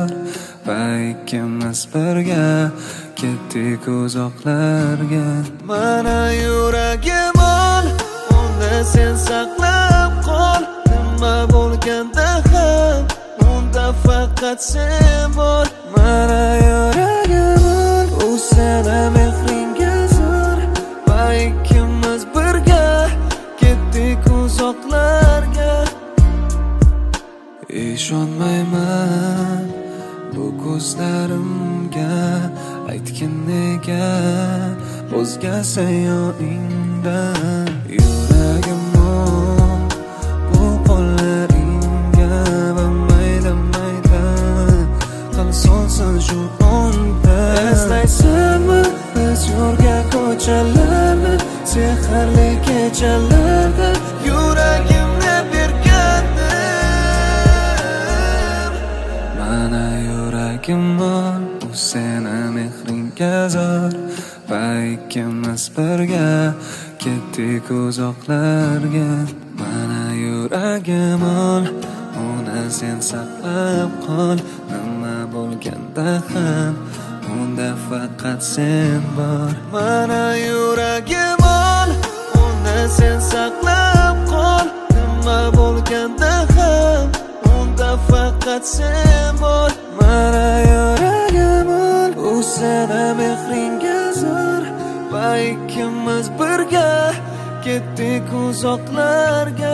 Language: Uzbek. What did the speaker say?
zor va ikkimiz birga ketdik uzoqlarga. Mana yuragim ol, unda sen saqlab qol. Nima bo'lganda ham unda faqat sen bor. Mana yuragim ol, u seni mehringga zor va ikkimiz birga ketdik uzoqlarga. Ishonmayman bu ko'zlarimga, aytgin nega o'zgasan yoningdan. Yuragim ol, bu qo'llaringga va mayli qilsonsan shu onda. Eslaysanmi biz yo'rgan ko'chalarni, sehrli kechalarda yuragimni bergandim. Mana yuragim bor, u seni mehringga zor va ikkimiz birga ketdik uzoqlarga. Mana yuragim ol, uni sen saqlab qol. Nima bo'lganda ham unda faqat sen bor. Mana yuragim ol, uni sen saqlab qol. Nima bo'lganda ham unda faqat sen bor. Mana yuragim ol, u seni mehringga zor va ikkimiz birga ketdik uzoqlarga.